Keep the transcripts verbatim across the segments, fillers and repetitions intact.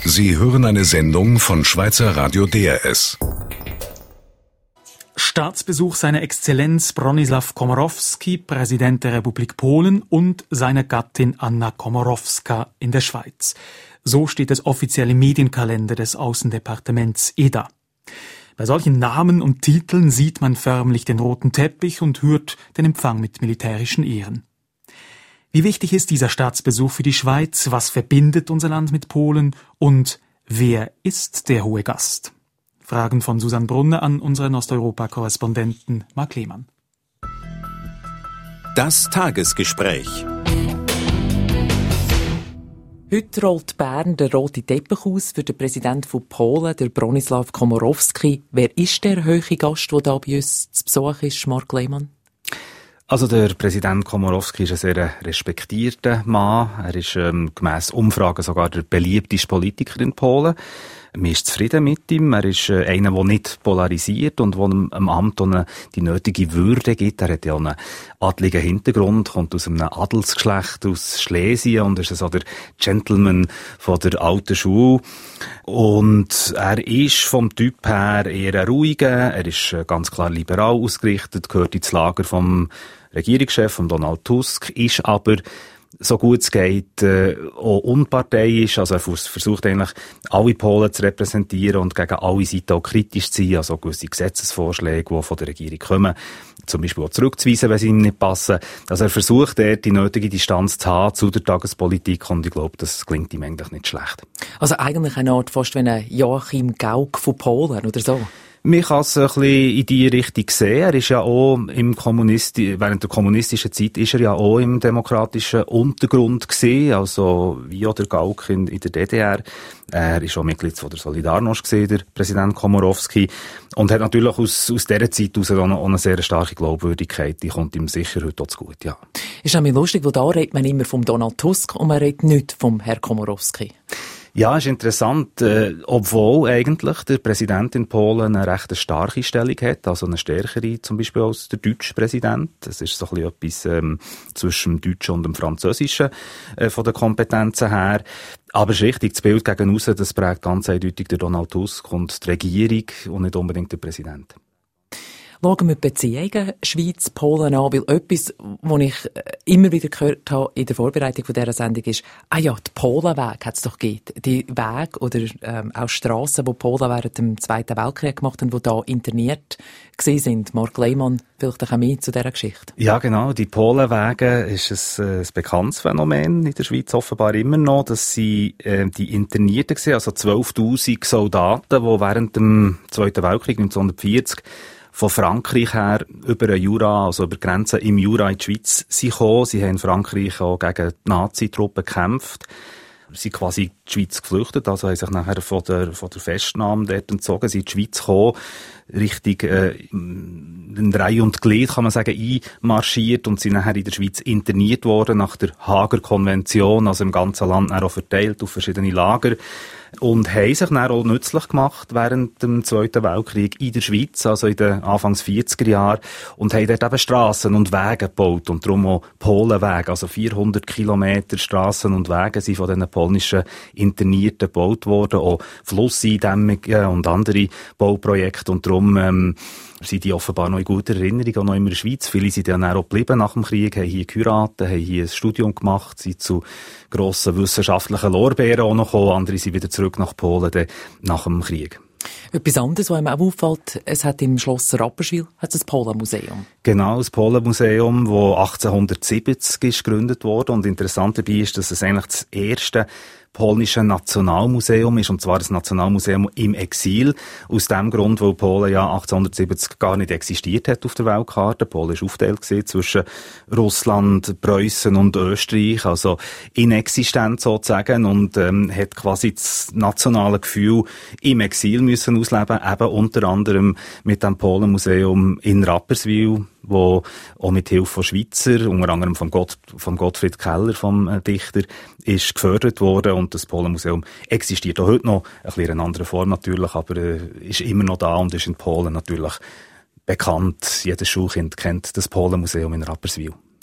Sie hören eine Sendung von Schweizer Radio D R S. Staatsbesuch seiner Exzellenz Bronisław Komorowski, Präsident der Republik Polen, und seiner Gattin Anna Komorowska in der Schweiz. So steht es offiziell im Medienkalender des Außendepartements E D A. Bei solchen Namen und Titeln sieht man förmlich den roten Teppich und hört den Empfang mit militärischen Ehren. Wie wichtig ist dieser Staatsbesuch für die Schweiz? Was verbindet unser Land mit Polen? Und wer ist der hohe Gast? Fragen von Susanne Brunner an unseren Osteuropa-Korrespondenten Marc Lehmann. Das Tagesgespräch. Heute rollt Bern der rote Teppich aus für den Präsidenten von Polen, der Bronisław Komorowski. Wer ist der hohe Gast, der da bei uns zu Besuch ist, Marc Lehmann? Also der Präsident Komorowski ist ein sehr respektierter Mann. Er ist ähm, gemäss Umfragen sogar der beliebteste Politiker in Polen. Man ist zufrieden mit ihm. Er ist äh, einer, der nicht polarisiert und der dem Amt eine, die nötige Würde gibt. Er hat ja einen adligen Hintergrund, kommt aus einem Adelsgeschlecht aus Schlesien und ist so der Gentleman von der alten Schule. Und er ist vom Typ her eher ein ruhiger. Er ist äh, ganz klar liberal ausgerichtet, gehört ins Lager vom Regierungschef, von Donald Tusk, ist aber so gut es geht, äh, auch unparteiisch. Also er versucht eigentlich, alle Polen zu repräsentieren und gegen alle Seiten auch kritisch zu sein. Also gewisse Gesetzesvorschläge, die von der Regierung kommen, zum Beispiel auch zurückzuweisen, wenn sie ihm nicht passen. Also er versucht, dort die nötige Distanz zu haben zu der Tagespolitik, und ich glaube, das klingt ihm eigentlich nicht schlecht. Also eigentlich eine Art fast wie ein Joachim Gauck von Polen, oder so? Man kann es ein bisschen in die Richtung sehen. Er ist ja auch im Kommunisti- während der kommunistischen Zeit ist er ja auch im demokratischen Untergrund gewesen, also wie auch der Gauck in, in der D D R. Er ist auch Mitglied von der Solidarność gewesen, der Präsident Komorowski, und hat natürlich aus, aus dieser Zeit heraus auch eine, auch eine sehr starke Glaubwürdigkeit. Die kommt ihm sicher heute auch zu gut, ja. Ist nämlich lustig, wo da redet man immer vom Donald Tusk und man redet nicht vom Herrn Komorowski. Ja, ist interessant, äh, obwohl eigentlich der Präsident in Polen eine recht starke Stellung hat, also eine stärkere zum Beispiel als der deutsche Präsident. Das ist so ein bisschen etwas ähm, zwischen dem Deutschen und dem Französischen äh, von den Kompetenzen her. Aber es ist richtig, das Bild gegen aussen, das prägt ganz eindeutig der Donald Tusk und die Regierung und nicht unbedingt der Präsident. Schauen wir die Beziehungen Schweiz-Polen an, weil etwas, was ich immer wieder gehört habe in der Vorbereitung von dieser Sendung ist, ah ja, die Polenweg hat es doch gegeben. Die Wege oder ähm, auch Strassen, die Polen während dem Zweiten Weltkrieg gemacht haben, die da interniert gewesen sind. Marc Lehmann, vielleicht auch mehr zu dieser Geschichte. Ja, genau. Die Polenwege ist ein, ein bekanntes Phänomen in der Schweiz offenbar immer noch, dass sie äh, die Internierten waren, also zwölftausend Soldaten, die während dem Zweiten Weltkrieg neunzehnhundertvierzig von Frankreich her über den Jura, also über die Grenzen im Jura in die Schweiz sind gekommen. Sie haben in Frankreich auch gegen die Nazi-Truppen gekämpft. Sie sind quasi in die Schweiz geflüchtet, also haben sich nachher von der, von der Festnahme dort entzogen, sind in die Schweiz gekommen, richtig äh, in Reihe und Glied, kann man sagen, einmarschiert und sind nachher in der Schweiz interniert worden nach der Haager Konvention, also im ganzen Land auch verteilt auf verschiedene Lager. Und haben sich dann auch nützlich gemacht während dem Zweiten Weltkrieg in der Schweiz, also in den Anfangs vierziger Jahren, und haben dort eben Strassen und Wege gebaut und darum auch Polenwege, also vierhundert Kilometer Strassen und Wege sind von diesen polnischen Internierten gebaut worden, auch Flusseindämmungen und andere Bauprojekte, und darum ähm, sind die offenbar noch in guter Erinnerung, auch noch immer in der Schweiz. Viele sind dann auch geblieben nach dem Krieg, haben hier geheiratet, haben hier ein Studium gemacht, sind zu grossen wissenschaftlichen Lorbeeren auch noch gekommen. Andere sind wieder zurück nach Polen dann nach dem Krieg. Etwas anderes, was einem auch auffällt, es hat im Schloss Rapperswil hat es ein Polenmuseum. Genau, das Polenmuseum, das achtzehnhundertsiebzig ist gegründet wurde. Und interessant dabei ist, dass es eigentlich das erste polnische Nationalmuseum ist, und zwar das Nationalmuseum im Exil. Aus dem Grund, weil Polen ja achtzehnhundertsiebzig gar nicht existiert hat auf der Weltkarte. Polen war aufgeteilt zwischen Russland, Preußen und Österreich, also inexistent sozusagen, und ähm, hat quasi das nationale Gefühl im Exil müssen ausleben, eben unter anderem mit dem Polenmuseum in Rapperswil, wo auch mit Hilfe von Schweizer, unter anderem vom, Gott, vom Gottfried Keller, vom äh, Dichter, ist gefördert worden, und das Polenmuseum existiert auch heute noch, ein bisschen in einer anderen Form natürlich, aber äh, ist immer noch da und ist in Polen natürlich bekannt. Jedes Schulkind kennt das Polenmuseum in Rapperswil.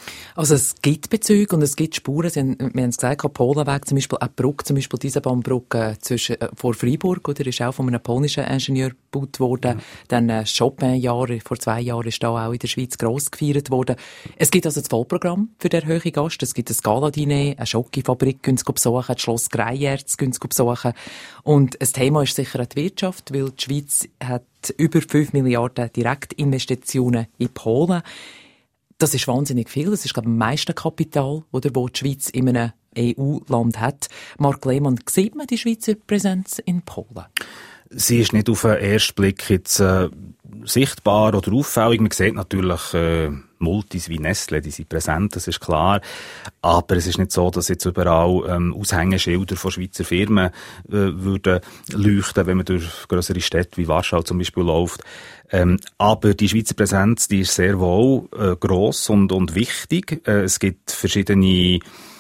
Also es gibt Bezüge und es gibt Spuren. Sie haben, wir haben es gesagt, der Polenweg zum Beispiel, auch die Brücke, zum Beispiel diese Bahnbrücke zwischen, äh, vor Freiburg, oder, ist auch von einem polnischen Ingenieur gebaut worden. Mhm. Dann äh, Chopin-Jahre, vor zwei Jahren ist da auch in der Schweiz gross gefeiert worden. Es gibt also das Vollprogramm für den hohen Gast. Es gibt ein Gala-Diner, eine Schokofabrik, gehen Sie besuchen, das Schloss Greierz gehen Sie besuchen. Und ein Thema ist sicher auch die Wirtschaft, weil die Schweiz hat über fünf Milliarden Direktinvestitionen in Polen. Das ist wahnsinnig viel. Das ist, glaube ich, am meisten Kapital, oder, wo die Schweiz in einem E U-Land hat. Marc Lehmann, sieht man die Schweizer Präsenz in Polen? Sie ist nicht auf den ersten Blick jetzt äh, sichtbar oder auffällig. Man sieht natürlich äh, Multis wie Nestle, die sind präsent, das ist klar. Aber es ist nicht so, dass jetzt überall ähm, Aushängeschilder von Schweizer Firmen äh, würden leuchten, wenn man durch grössere Städte wie Warschau zum Beispiel läuft. Ähm, aber die Schweizer Präsenz, die ist sehr wohl äh, gross und, und wichtig. Äh, es gibt verschiedene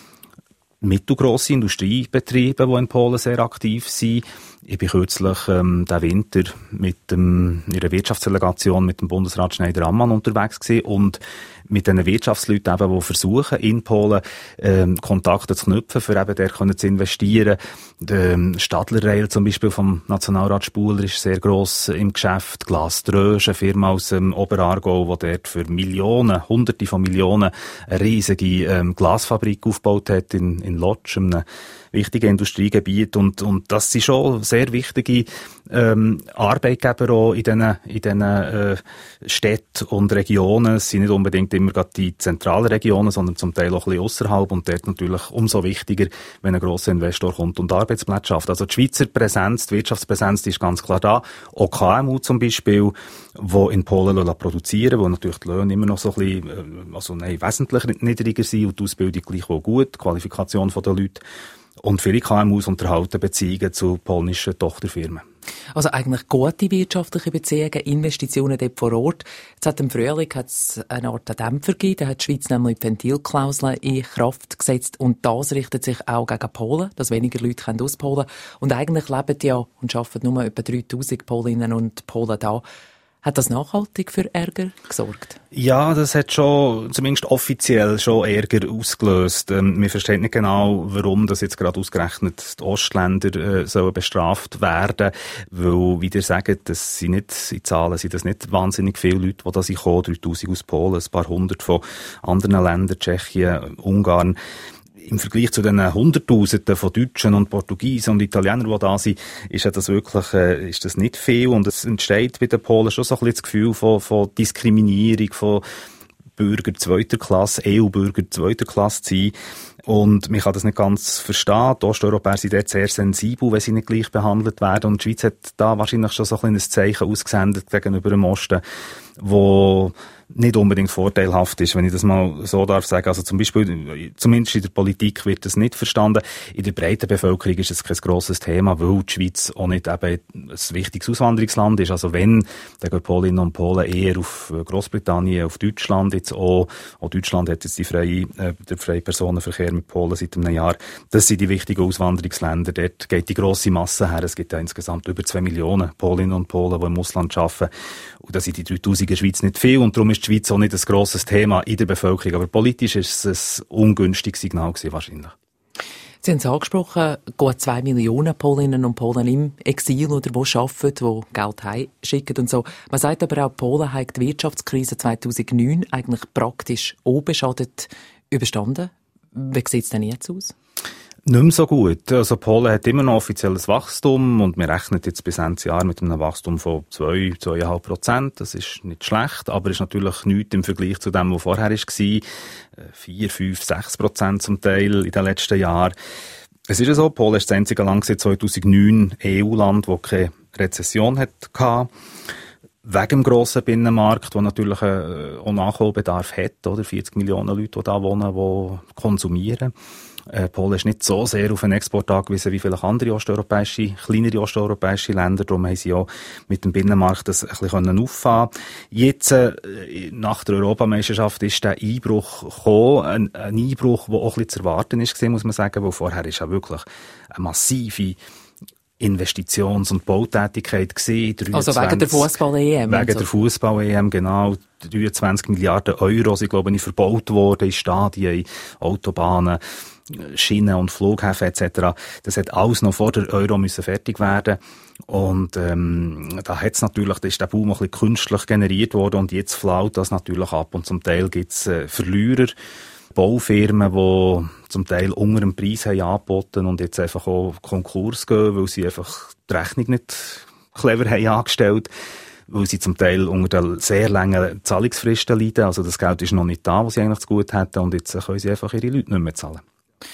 mittelgrosse Industriebetriebe, die in Polen sehr aktiv sind. Ich bin kürzlich ähm, diesen Winter mit dem, in einer Wirtschaftsdelegation mit dem Bundesrat Schneider-Ammann unterwegs gewesen und mit den Wirtschaftsleuten eben, die versuchen, in Polen ähm, Kontakte zu knüpfen, für eben dort können zu investieren. Der ähm, Stadler Rail zum Beispiel vom Nationalrat Spuler ist sehr gross im Geschäft. Glas Trösch, eine Firma aus dem Oberaargau, die dort für Millionen, Hunderte von Millionen eine riesige ähm, Glasfabrik aufgebaut hat in, in Lodz, einem wichtigen Industriegebiet. Und, und das sind schon sehr wichtige ähm, Arbeitgeber auch in diesen, in diesen äh, Städten und Regionen. Es sind nicht unbedingt immer gerade die zentralen Regionen, sondern zum Teil auch ein bisschen ausserhalb. Und dort natürlich umso wichtiger, wenn ein grosser Investor kommt und Arbeitsplätze schafft. Also die Schweizer Präsenz, die Wirtschaftspräsenz, die ist ganz klar da. Auch K M U zum Beispiel, die in Polen produzieren, wo natürlich die Löhne immer noch so ein bisschen, also nein, wesentlich niedriger sind und die Ausbildung gleich auch gut, die Qualifikation der Leute. Und viele K M Us unterhalten Beziehungen zu polnischen Tochterfirmen. Also eigentlich gute wirtschaftliche Beziehungen, Investitionen dort vor Ort. Jetzt hat im Frühling hat's eine Art Dämpfer gegeben, da hat die Schweiz nämlich die Ventilklausel in Kraft gesetzt und das richtet sich auch gegen Polen, dass weniger Leute können aus Polen. Und eigentlich leben ja und arbeiten nur etwa dreitausend Polinnen und Polen da. Hat das nachhaltig für Ärger gesorgt? Ja, das hat schon, zumindest offiziell, schon Ärger ausgelöst. Ähm, wir verstehen nicht genau, warum das jetzt gerade ausgerechnet die Ostländer äh, sollen bestraft werden. Weil, wie ihr sagt, das sind nicht, in Zahlen sind das nicht wahnsinnig viele Leute, die da sind gekommen, dreitausend aus Polen, ein paar hundert von anderen Ländern, Tschechien, Ungarn. Im Vergleich zu den Hunderttausenden von Deutschen und Portugiesen und Italienern, die da sind, ist ja das wirklich, äh, ist das nicht viel. Und es entsteht bei den Polen schon so ein bisschen das Gefühl von, von Diskriminierung, von Bürger zweiter Klasse, E U-Bürger zweiter Klasse zu sein. Und man kann das nicht ganz verstehen. Die Osteuropäer sind dort sehr sensibel, wenn sie nicht gleich behandelt werden. Und die Schweiz hat da wahrscheinlich schon so ein kleines Zeichen ausgesendet gegenüber dem Osten, wo nicht unbedingt vorteilhaft ist, wenn ich das mal so darf sagen. Also zum Beispiel, zumindest in der Politik wird das nicht verstanden. In der breiten Bevölkerung ist es kein grosses Thema, weil die Schweiz auch nicht eben ein wichtiges Auswanderungsland ist. Also wenn, dann gehen Polinnen und Polen eher auf Großbritannien, auf Deutschland jetzt auch. Auch Deutschland hat jetzt die freie, äh, der freie Personenverkehr mit Polen seit einem Jahr. Das sind die wichtigen Auswanderungsländer. Dort geht die grosse Masse her. Es gibt ja insgesamt über zwei Millionen Polinnen und Polen, die im Ausland arbeiten. Und das sind die dreitausend in der Schweiz nicht viel. Und darum ist die Schweiz auch nicht ein grosses Thema in der Bevölkerung. Aber politisch ist es ein ungünstiges Signal gewesen, wahrscheinlich. Sie haben es angesprochen, gut zwei Millionen Polinnen und Polen im Exil oder wo arbeiten, die Geld heimschicken und so. Man sagt aber auch, Polen hat die Wirtschaftskrise zweitausendneun eigentlich praktisch unbeschadet überstanden. Wie sieht es denn jetzt aus? Nicht mehr so gut. Also Polen hat immer noch offizielles Wachstum und wir rechnen jetzt bis Ende Jahr mit einem Wachstum von zwei, zweieinhalb Prozent. Das ist nicht schlecht, aber ist natürlich nichts im Vergleich zu dem, was vorher war. Vier, fünf, sechs Prozent zum Teil in den letzten Jahren. Es ist ja so, Polen ist das einzige Land seit zweitausendneun E U-Land, das keine Rezession hatte. Wegen dem grossen Binnenmarkt, der natürlich auch Nachholbedarf hat, oder? vierzig Millionen Leute, die da wohnen, die konsumieren. Äh, Polen ist nicht so sehr auf den Export angewiesen wie vielleicht andere osteuropäische, kleinere osteuropäische Länder. Darum haben sie auch mit dem Binnenmarkt das ein bisschen auffahren können. Jetzt, äh, nach der Europameisterschaft, ist der Einbruch gekommen. Ein, ein Einbruch, der auch ein bisschen zu erwarten ist, muss man sagen, weil vorher ist ja wirklich eine massive Investitions- und Bautätigkeit gewesen. Also wegen der Fußball-E M? Wegen so. der Fußball-E M, genau. dreiundzwanzig Milliarden Euro sind, glaube ich, verbaut worden in Stadien, in Autobahnen, Schienen und Flughäfen et cetera. Das hat alles noch vor der Euro müssen fertig werden. Und ähm, da hat's natürlich, da ist der Boom ein bisschen künstlich generiert worden und jetzt flaut das natürlich ab. Und zum Teil gibt's äh, Verlierer, Baufirmen, die zum Teil unter dem Preis haben angeboten und jetzt einfach auch Konkurs gehen, weil sie einfach die Rechnung nicht clever haben angestellt, weil sie zum Teil unter den sehr langen Zahlungsfristen leiden. Also das Geld ist noch nicht da, was sie eigentlich zu gut hätten und jetzt können sie einfach ihre Leute nicht mehr zahlen.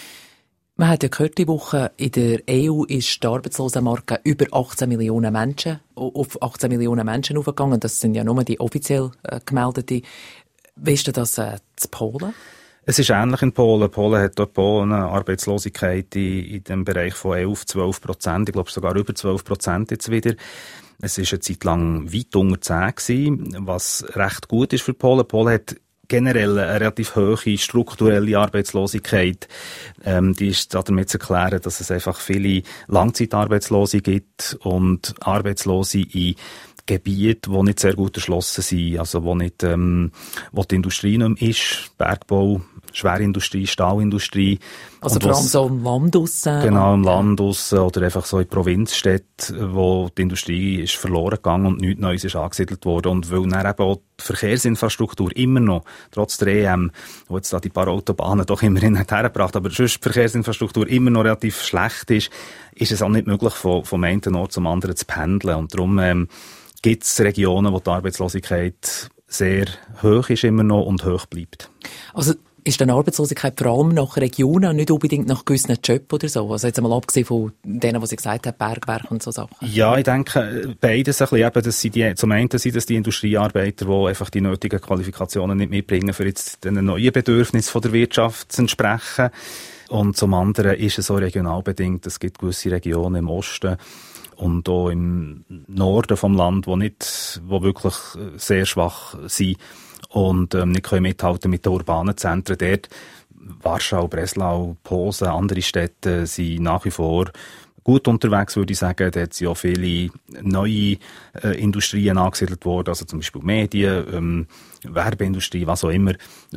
Man hat ja gehört, die Woche, in der E U ist die Arbeitslosenmarke über achtzehn Millionen Menschen, auf achtzehn Millionen Menschen aufgegangen. Das sind ja nur die offiziell äh, gemeldeten. Wie ist denn das äh, zu Polen? Es ist ähnlich in Polen. Polen hat dort eine Arbeitslosigkeit in, in dem Bereich von elf, zwölf Prozent. Ich glaube sogar über zwölf Prozent jetzt wieder. Es ist eine Zeit lang weit unter zehn gewesen, was recht gut ist für Polen. Polen hat generell eine relativ hohe strukturelle Arbeitslosigkeit. Ähm, die ist damit zu erklären, dass es einfach viele Langzeitarbeitslose gibt und Arbeitslose in Gebiete, die nicht sehr gut erschlossen sind, also wo nicht, ähm, wo die Industrie nicht mehr ist, Bergbau, Schwerindustrie, Stahlindustrie. Also vor allem so im Land draussen. Genau, im Land draussen oder einfach so in Provinzstädten, wo die Industrie ist verloren gegangen und nichts Neues ist angesiedelt worden. Und weil dann eben auch die Verkehrsinfrastruktur immer noch, trotz der E M, wo jetzt da die paar Autobahnen doch immerhin hat hergebracht, aber sonst die Verkehrsinfrastruktur immer noch relativ schlecht ist, ist es auch nicht möglich, von, vom einen Ort zum anderen zu pendeln. Und darum ähm, gibt es Regionen, wo die Arbeitslosigkeit sehr hoch ist immer noch und hoch bleibt. Also ist denn Arbeitslosigkeit vor allem nach Regionen und nicht unbedingt nach gewissen Jobs oder so? Also jetzt einmal abgesehen von denen, was Sie gesagt haben, Bergwerk und so Sachen. Ja, ich denke, beides ein bisschen eben, dass sie die, zum einen sind das die Industriearbeiter, die einfach die nötigen Qualifikationen nicht mitbringen, für jetzt den neuen Bedürfnissen der Wirtschaft zu entsprechen. Und zum anderen ist es auch regional bedingt. Es gibt gewisse Regionen im Osten und auch im Norden vom Land, wo nicht, wo wirklich sehr schwach sind und ähm, nicht können mithalten mit den urbanen Zentren. Dort, Warschau, Breslau, Posen, andere Städte sind nach wie vor gut unterwegs, würde ich sagen. Dort sind auch viele neue äh, Industrien angesiedelt worden, also zum Beispiel Medien, ähm, Werbeindustrie, was auch immer,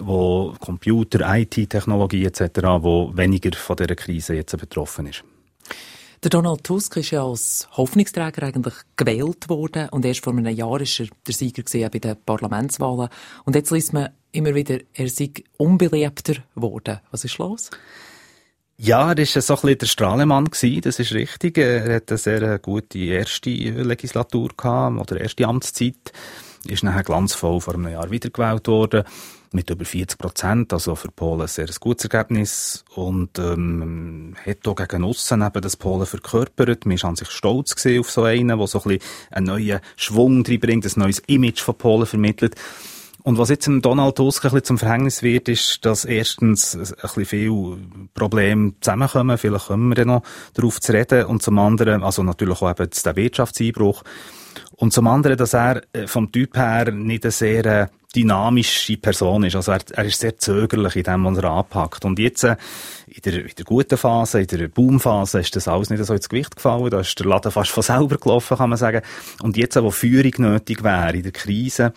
wo Computer, I T-Technologie et cetera, wo weniger von dieser Krise jetzt betroffen ist. Der Donald Tusk ist ja als Hoffnungsträger eigentlich gewählt worden und erst vor einem Jahr war er der Sieger bei den Parlamentswahlen. Und jetzt liest man immer wieder, er sei unbeliebter geworden. Was ist los? Ja, er war so ein bisschen der Strahlemann gewesen, das ist richtig. Er hatte eine sehr gute erste Legislatur gehabt, oder erste Amtszeit. Ist nachher glanzvoll vor einem Jahr wiedergewählt worden. Mit über vierzig Prozent, also für Polen ein sehr gutes Ergebnis. Und, ähm, hat auch gegen aussen eben das Polen verkörpert. Man war an sich stolz gewesen auf so einen, der so ein bisschen einen neuen Schwung reinbringt, ein neues Image von Polen vermittelt. Und was jetzt dem Donald Tusk ein bisschen zum Verhängnis wird, ist, dass erstens ein bisschen viele Probleme zusammenkommen. Vielleicht kommen wir dann noch darauf zu reden. Und zum anderen, also natürlich auch eben der Wirtschaftseinbruch. Und zum anderen, dass er vom Typ her nicht eine sehr dynamische Person ist. Also er, er ist sehr zögerlich in dem, was er anpackt. Und jetzt, in der, in der guten Phase, in der Boomphase, ist das alles nicht so ins Gewicht gefallen. Da ist der Laden fast von selber gelaufen, kann man sagen. Und jetzt, wo Führung nötig wäre in der Krise,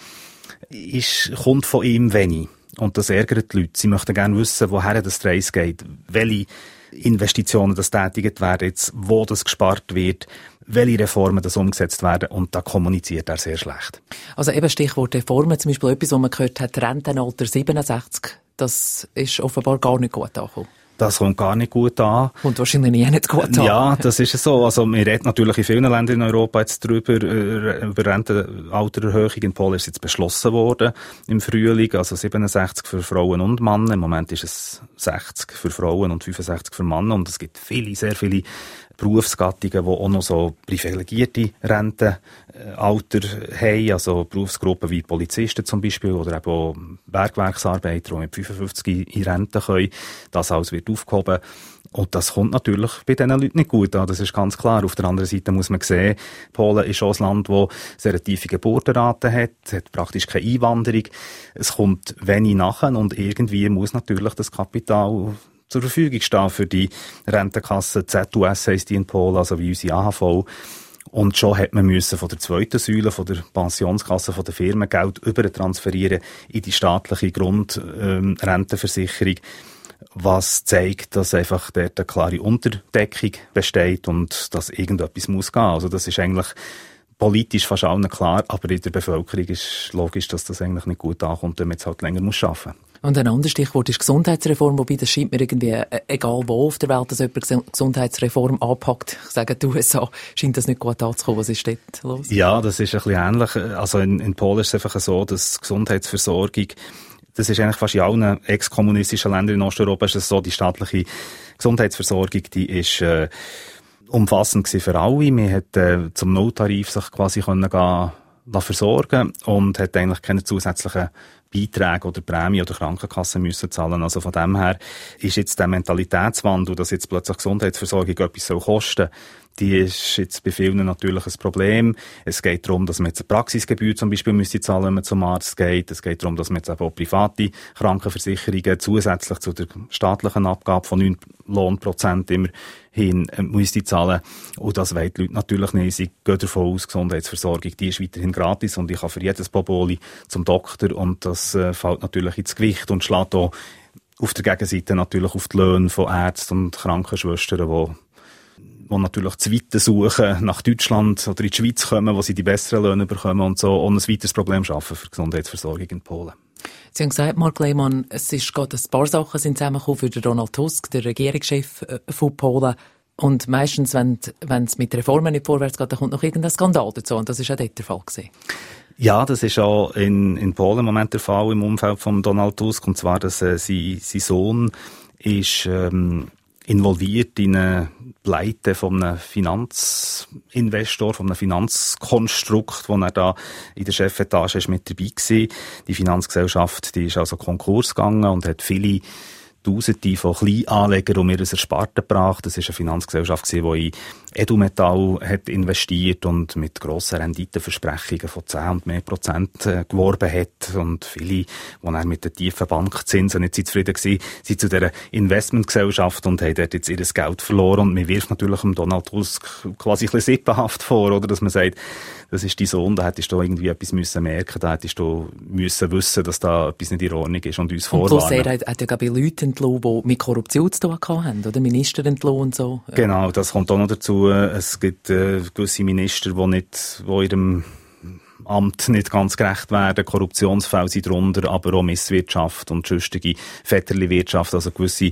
ist, kommt von ihm wenig. Und das ärgert die Leute. Sie möchten gerne wissen, woher das Reis geht, welche Investitionen das tätigt werden, jetzt, wo das gespart wird, welche Reformen das umgesetzt werden, und da kommuniziert er sehr schlecht. Also eben Stichwort Reformen, zum Beispiel etwas, was man gehört hat, Rentenalter siebenundsechzig, das ist offenbar gar nicht gut angekommen. Das kommt gar nicht gut an. Und wahrscheinlich nie nicht gut an. Ja, das ist so. Also, wir reden natürlich in vielen Ländern in Europa jetzt drüber, äh, über Rentenaltererhöhung. In Polen ist jetzt beschlossen worden im Frühling. Also siebenundsechzig für Frauen und Männer. Im Moment ist es sechzig für Frauen und fünfundsechzig für Männer. Und es gibt viele, sehr viele Berufsgattungen, die auch noch so privilegierte Rentenalter haben. Also Berufsgruppen wie Polizisten zum Beispiel oder eben auch Bergwerksarbeiter, die mit fünfundfünfzig in Rente können. Das alles wird aufgehoben. Und das kommt natürlich bei diesen Leuten nicht gut an. Das ist ganz klar. Auf der anderen Seite muss man sehen, Polen ist auch ein Land, das sehr tiefe Geburtenraten hat, hat praktisch keine Einwanderung. Es kommt wenig nachher und irgendwie muss natürlich das Kapital zur Verfügung stehen für die Rentenkasse. Z U S heisst die in Polen, also wie unsere A H V. Und schon hat man müssen von der zweiten Säule, von der Pensionskasse, von der Firmen Geld übertransferieren in die staatliche Grundrentenversicherung, was zeigt, dass einfach dort eine klare Unterdeckung besteht und dass irgendetwas muss gehen. Also das ist eigentlich politisch fast allen klar, aber in der Bevölkerung ist logisch, dass das eigentlich nicht gut ankommt, wenn man jetzt halt länger muss arbeiten muss. Und ein anderes Stichwort ist Gesundheitsreform, wobei das scheint mir irgendwie, egal wo auf der Welt, dass jemand Gesundheitsreform anpackt. Ich sage, die U S A scheint das nicht gut anzukommen. Was ist dort los? Ja, das ist ein bisschen ähnlich. Also in, in Polen ist es einfach so, dass Gesundheitsversorgung, das ist eigentlich fast in allen ex-kommunistischen Ländern in Osteuropa ist es so, die staatliche Gesundheitsversorgung, die ist äh, umfassend gewesen für alle. Man hat äh, zum Nulltarif sich quasi können gehen, versorgen und hat eigentlich keine zusätzlichen Beiträge oder Prämie oder Krankenkassen müssen zahlen. Also von dem her ist jetzt der Mentalitätswandel, dass jetzt plötzlich Gesundheitsversorgung etwas soll kosten, die ist jetzt bei vielen natürlich ein Problem. Es geht darum, dass man jetzt eine Praxisgebühr zum Beispiel müsste zahlen, wenn man zum Arzt geht. Es geht darum, dass man jetzt eben auch private Krankenversicherungen zusätzlich zu der staatlichen Abgabe von neun Lohnprozent immerhin äh, müsste zahlen. Und das wollen die Leute natürlich nicht. Sie gehen davon aus, Gesundheitsversorgung, die ist weiterhin gratis und ich kann für jedes Boboli zum Doktor und das äh, fällt natürlich ins Gewicht und schlägt auch auf der Gegenseite natürlich auf die Löhne von Ärzten und Krankenschwestern, die die natürlich zu weiten suchen, nach Deutschland oder in die Schweiz kommen, wo sie die besseren Löhne bekommen und so und ein weiteres Problem schaffen für die Gesundheitsversorgung in Polen. Sie haben gesagt, Mark Lehmann, es ist gerade ein paar Sachen sind zusammengekommen für den Donald Tusk, den Regierungschef von Polen. Und meistens, wenn es mit Reformen nicht vorwärts geht, dann kommt noch irgendein Skandal dazu. Und das ist auch dort der Fall gewesen. Ja, das ist auch in, in Polen im Moment der Fall im Umfeld von Donald Tusk. Und zwar, dass äh, sein, sein Sohn ist ähm, involviert in eine Pleite von einem Finanzinvestor, von einem Finanzkonstrukt, wo er da in der Chefetage ist mit dabei war. Die Finanzgesellschaft, die ist also Konkurs gegangen und hat viele Tausende von Kleinanlegern um ihr Ersparten gebracht. Das war eine Finanzgesellschaft, die in Edelmetall hat investiert und mit grossen Renditenversprechungen von zehn und mehr Prozent geworben hat. Und viele, die dann mit den tiefen Bankzinsen nicht zufrieden waren, sind zu dieser Investmentgesellschaft und haben dort jetzt ihr Geld verloren. Und man wirft natürlich dem Donald Tusk quasi ein bisschen sippenhaft vor, oder? Dass man sagt, das ist dein Sohn, da hättest du irgendwie etwas müssen merken, da hättest du müssen wissen, dass da etwas nicht in Ordnung ist und uns vorwarnen. Und plus er hat, hat ja bei Leuten entlassen, die mit Korruption zu tun haben, oder? Minister entlassen und so. Genau, das kommt auch noch dazu. Es gibt äh, gewisse Minister, die nicht, die ihrem Amt nicht ganz gerecht werden. Korruptionsfälle sind drunter, aber auch Misswirtschaft und sonstige Vetterli-Wirtschaft, also gewisse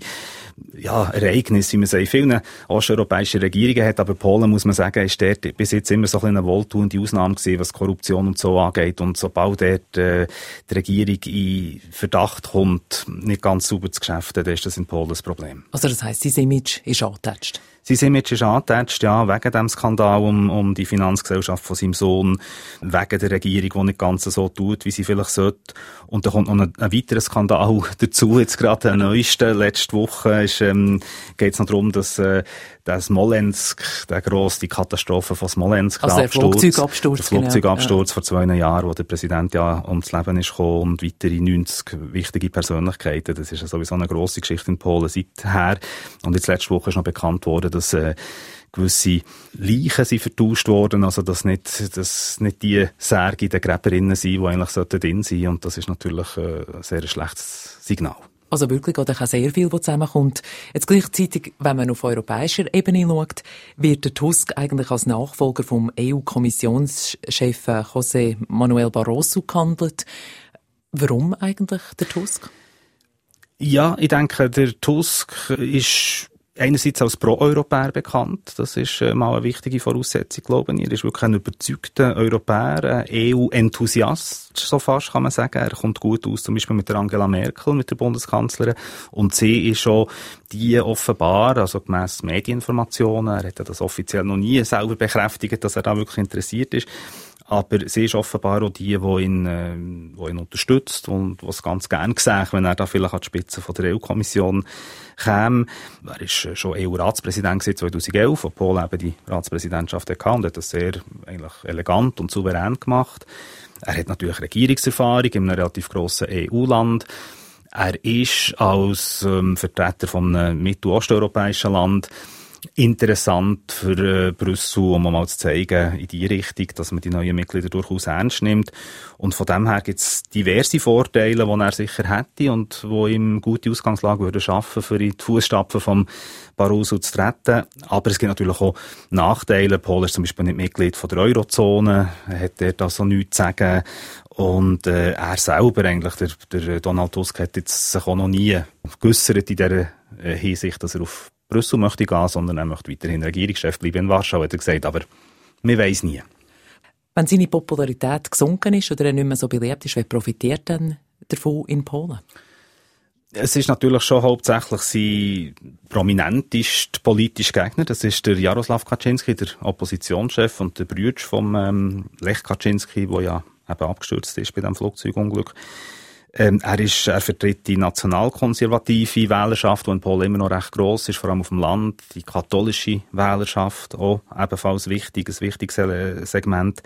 ja, Ereignisse, wie man es in vielen osteuropäischen Regierungen hat. Aber Polen, muss man sagen, ist dort bis jetzt immer so ein eine wohltuende Ausnahme gewesen, was Korruption und so angeht. Und sobald dort äh, die Regierung in Verdacht kommt, nicht ganz sauber zu geschäften, dann ist das in Polen ein Problem. Also das heisst, sein Image ist angetatscht? Sein Image ist angetatscht, ja, wegen dem Skandal um, um die Finanzgesellschaft von seinem Sohn, wegen der Regierung, die nicht ganz so tut, wie sie vielleicht sollte. Und da kommt noch ein, ein weiterer Skandal dazu. Jetzt gerade der neueste, letzte Woche ist, ähm, geht es noch darum, dass äh, der Smolensk, der grosse, die Katastrophe von Smolensk, also der Absturz, Flugzeugabsturz, der Flugzeugabsturz genau. Vor zwei Jahren, wo der Präsident ja ums Leben ist gekommen und weitere neunzig wichtige Persönlichkeiten. Das ist ja sowieso eine grosse Geschichte in Polen seither. Und jetzt letzte Woche ist noch bekannt worden, dass äh, gewisse Leichen sind vertauscht worden, also dass nicht, dass nicht die Särge in den Gräberinnen sind, die eigentlich drin sein sollten. Und das ist natürlich äh, ein sehr schlechtes Signal. Also wirklich, oder auch sehr viel, was zusammenkommt. Jetzt gleichzeitig, wenn man auf europäischer Ebene schaut, wird der Tusk eigentlich als Nachfolger vom E U-Kommissionschef José Manuel Barroso gehandelt. Warum eigentlich der Tusk? Ja, ich denke, der Tusk ist einerseits als Pro-Europäer bekannt. Das ist äh, mal eine wichtige Voraussetzung, glaube ich. Er ist wirklich ein überzeugter Europäer, ein E U-Enthusiast, so fast kann man sagen. Er kommt gut aus, zum Beispiel mit der Angela Merkel, mit der Bundeskanzlerin. Und sie ist schon die offenbar, also gemäss Medieninformationen, er hat ja das offiziell noch nie selber bekräftigt, dass er da wirklich interessiert ist. Aber sie ist offenbar auch die, die ihn, äh, die ihn unterstützt und was ganz gern gesehen, wenn er da vielleicht an die Spitze von der E U-Kommission käme. Er ist schon E U-Ratspräsident zweitausendelf, wo Polen eben die Ratspräsidentschaft hatte und hat das sehr eigentlich elegant und souverän gemacht. Er hat natürlich Regierungserfahrung in einem relativ grossen E U-Land. Er ist als ähm, Vertreter von einem mittelosteuropäischen Land interessant für äh, Brüssel, um mal zu zeigen, in die Richtung, dass man die neuen Mitglieder durchaus ernst nimmt. Und von dem her gibt es diverse Vorteile, die er sicher hätte und die ihm gute Ausgangslage würden schaffen, für in die Fußstapfen von Barroso zu treten. Aber es gibt natürlich auch Nachteile. Polen ist zum Beispiel nicht Mitglied von der Eurozone, hat dort also nichts zu sagen. Und äh, er selber eigentlich, der, der Donald Tusk, hat jetzt sich auch noch nie geäussert in dieser äh, Hinsicht, dass er auf Brüssel möchte gehen, sondern er möchte weiterhin Regierungschef bleiben in Warschau, hat er gesagt, aber man weiss nie. Wenn seine Popularität gesunken ist oder er nicht mehr so beliebt ist, wer profitiert dann davon in Polen? Es ist natürlich schon hauptsächlich sein prominentester politischer Gegner, das ist der Jarosław Kaczynski, der Oppositionschef und der Bruder von ähm, Lech Kaczynski, der ja eben abgestürzt ist bei diesem Flugzeugunglück. Ähm, er, ist, er vertritt die nationalkonservative Wählerschaft, die in Polen immer noch recht gross ist, vor allem auf dem Land. Die katholische Wählerschaft, auch ebenfalls wichtig, ein wichtiges Segment.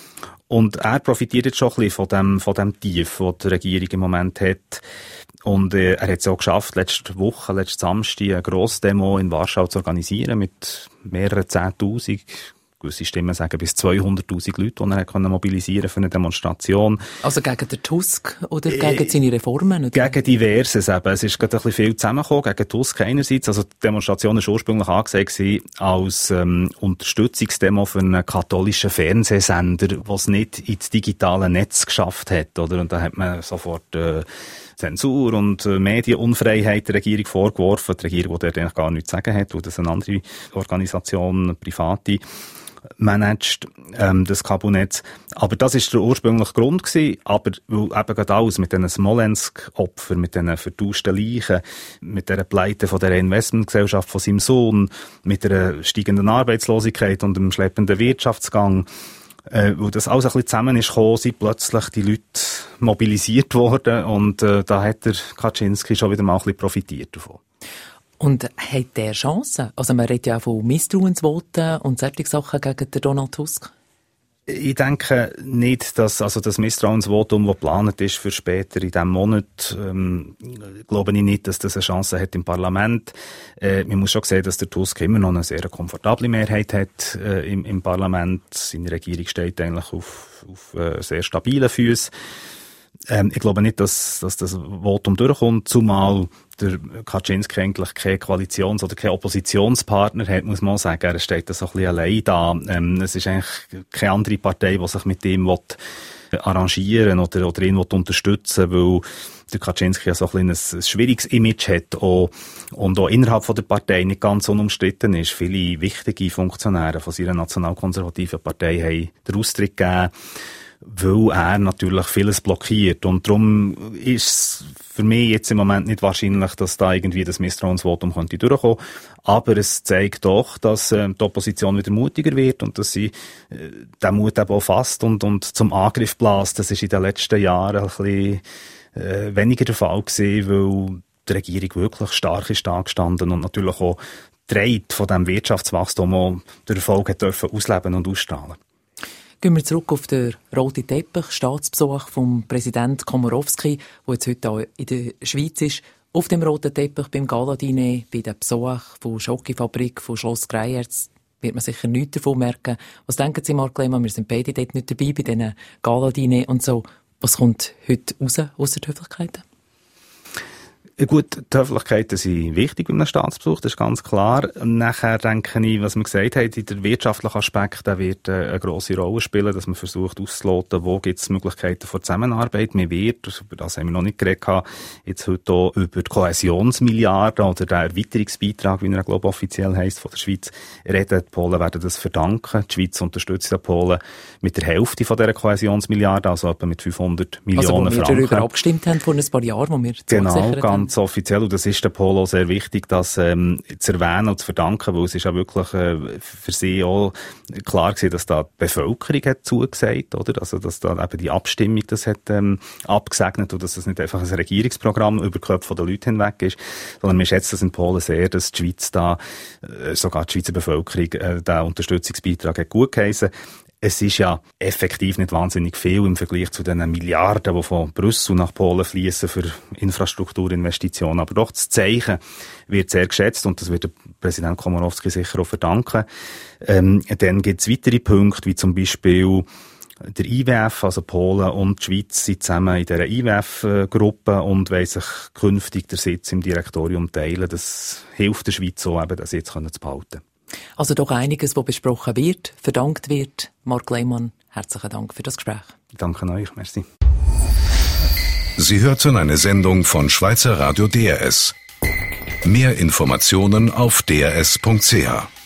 Und er profitiert jetzt schon ein bisschen von dem, von dem Tief, das die Regierung im Moment hat. Und äh, er hat es auch geschafft, letzte Woche, letzten Samstag, eine Grossdemo in Warschau zu organisieren mit mehreren Zehntausend. Gewisse Stimmen sagen bis zweihunderttausend Leute, die er können mobilisieren für eine Demonstration. Also gegen den Tusk oder gegen äh, seine Reformen? Oder? Gegen Diverses eben. Es ist gerade ein bisschen viel zusammengekommen. Gegen Tusk einerseits. Also die Demonstration war ursprünglich angesehen als ähm, Unterstützungsdemo für einen katholischen Fernsehsender, der es nicht ins digitale Netz geschafft hat. Oder? Und da hat man sofort äh, Zensur und äh, Medienunfreiheit der Regierung vorgeworfen. Die Regierung, die dort eigentlich gar nichts zu sagen hat, weil das eine andere Organisation, eine private, managt, ähm, das Kabinett. Aber das ist der ursprüngliche Grund gewesen. Aber weil eben gerade alles mit diesen Smolensk-Opfern, mit diesen vertauschten Leichen, mit dieser Pleite von dieser Investmentgesellschaft von seinem Sohn, mit der steigenden Arbeitslosigkeit und dem schleppenden Wirtschaftsgang, äh, weil das alles ein bisschen zusammen ist gekommen, sind plötzlich die Leute mobilisiert worden und äh, da hat der Kaczynski schon wieder mal ein bisschen profitiert davon. Und hat der Chancen? Also man redet ja auch von Misstrauensvoten und solche Sachen gegen den Donald Tusk. Ich denke nicht, dass also das Misstrauensvotum, das geplant ist für später in diesem Monat, ähm, glaube ich nicht, dass das eine Chance hat im Parlament. Äh, man muss schon sehen, dass der Tusk immer noch eine sehr komfortable Mehrheit hat äh, im, im Parlament. Seine Regierung steht eigentlich auf, auf äh, sehr stabilen Füßen. Ähm, ich glaube nicht, dass, dass das Votum durchkommt, zumal der Kaczynski eigentlich keinen Koalitions- oder keinen Oppositionspartner hat, muss man sagen. Er steht da so ein bisschen allein da. Ähm, es ist eigentlich keine andere Partei, die sich mit ihm will arrangieren oder, oder ihn will unterstützen will, weil der Kaczynski ja so ein, bisschen ein, ein schwieriges Image hat auch, und auch innerhalb von der Partei nicht ganz unumstritten ist. Viele wichtige Funktionäre von seiner nationalkonservativen Partei haben den Austritt gegeben, weil er natürlich vieles blockiert. Und darum ist es für mich jetzt im Moment nicht wahrscheinlich, dass da irgendwie das Misstrauensvotum könnte durchkommen. Aber es zeigt doch, dass äh, die Opposition wieder mutiger wird und dass sie äh, den Mut eben auch fasst und, und zum Angriff bläst. Das ist in den letzten Jahren ein bisschen äh, weniger der Fall gewesen, weil die Regierung wirklich stark ist angestanden und natürlich auch trägt von diesem Wirtschaftswachstum auch den Erfolg hat dürfen ausleben und ausstrahlen. Gehen wir zurück auf den roten Teppich, Staatsbesuch vom Präsident Komorowski, der jetzt heute auch in der Schweiz ist. Auf dem roten Teppich beim Gala-Diner, bei dem Besuch von Schokofabrik, von Schloss Greyerz, wird man sicher nichts davon merken. Was denken Sie, Marc Lehmann? Wir sind beide dort nicht dabei, bei diesen Gala-Diner und so. Was kommt heute raus, ausser die Höflichkeiten? Gut, die Höflichkeiten sind wichtig bei einem Staatsbesuch, das ist ganz klar. Nachher denke ich, was wir gesagt haben, der wirtschaftliche Aspekt, der wird eine grosse Rolle spielen, dass man versucht auszuloten, wo gibt es Möglichkeiten für Zusammenarbeit. Man wird, über das haben wir noch nicht geredet, jetzt heute auch über die Kohäsionsmilliarden oder den Erweiterungsbeitrag, wie er glaube offiziell heisst, von der Schweiz reden. Die Polen werden das verdanken. Die Schweiz unterstützt die Polen mit der Hälfte von dieser Kohäsionsmilliarden, also etwa mit fünfhundert Millionen also, wo Franken. wir darüber abgestimmt haben vor ein paar Jahren, wo wir genau, ganz offiziell, und das ist der Polo sehr wichtig, das ähm, zu erwähnen und zu verdanken, weil es ist ja wirklich äh, für sie auch klar gewesen, dass da die Bevölkerung hat zugesagt, oder? Also, dass da eben die Abstimmung das hat ähm, abgesegnet und dass das nicht einfach ein Regierungsprogramm über die Köpfe der Leute hinweg ist, sondern wir schätzen das in Polen sehr, dass die Schweiz da, äh, sogar die Schweizer Bevölkerung, äh, den Unterstützungsbeitrag hat gutgeheissen. es ist ja effektiv nicht wahnsinnig viel im Vergleich zu den Milliarden, die von Brüssel nach Polen fließen für Infrastrukturinvestitionen. Aber doch, das Zeichen wird sehr geschätzt und das wird der Präsident Komorowski sicher auch verdanken. Ähm, dann gibt es weitere Punkte, wie zum Beispiel der I W F, also Polen und die Schweiz, sind zusammen in dieser I W F-Gruppe und wollen sich künftig den Sitz im Direktorium teilen. Das hilft der Schweiz so, eben, das jetzt zu behalten. Also doch einiges, was besprochen wird, verdankt wird. Marc Lehmann, herzlichen Dank für das Gespräch. Danke euch, merci. Sie hörten eine Sendung von Schweizer Radio D R S. Mehr Informationen auf d r s punkt c h.